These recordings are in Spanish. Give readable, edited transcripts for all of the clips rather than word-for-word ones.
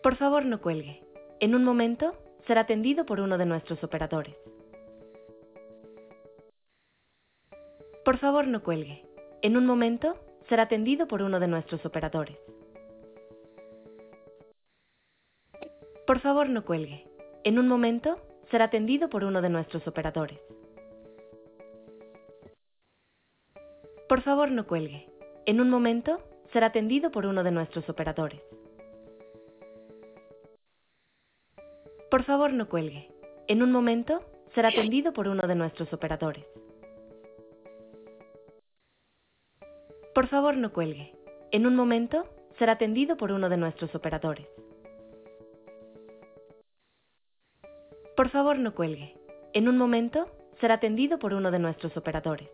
Por favor, no cuelgue. En un momento será atendido por uno de nuestros operadores. Por favor, no cuelgue. En un momento será atendido por uno de nuestros operadores. Por favor, no cuelgue. En un momento será atendido por uno de nuestros operadores. Por favor, no cuelgue. En un momento será atendido por uno de nuestros operadores. Por favor, no cuelgue. En un momento será atendido por uno de nuestros operadores. Por favor, no cuelgue. En un momento será atendido por uno de nuestros operadores. Por favor, no cuelgue. En un momento será atendido por uno de nuestros operadores.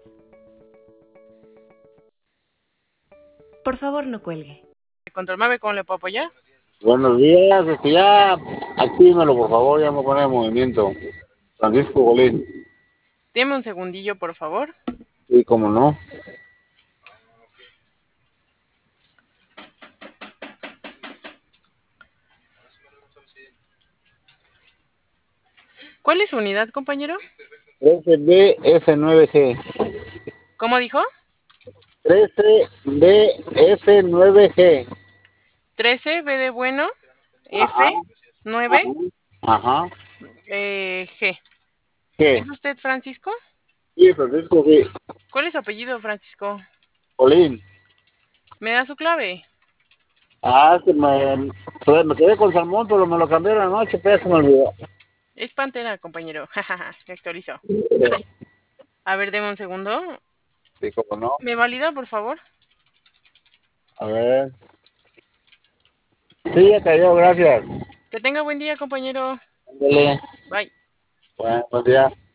Por favor, no cuelgue. Control 9, ¿cómo le puedo apoyar? Buenos días, ya actívenmelo por favor, ya me pone en movimiento. Francisco Golín. Deme un segundillo, por favor. Sí, cómo no. ¿Cuál es su unidad, compañero? 13BF9G. ¿Cómo dijo? 13BF9G. 13, B de bueno, F, Ajá. 9, Ajá. G. ¿Qué? ¿Es usted Francisco? Sí, Francisco, sí. ¿Cuál es su apellido, Francisco? Golín. ¿Me da su clave? Que me quedé con salmón, pero me lo cambiaron anoche, pero se me olvidó. Es Pantera, compañero. Jajaja, se actualizó. A ver, deme un segundo. Sí, cómo no. ¿Me valida, por favor? A ver. Sí, ya cayó, gracias. Que tenga buen día, compañero. Ándale. Bye. Bueno, buen día.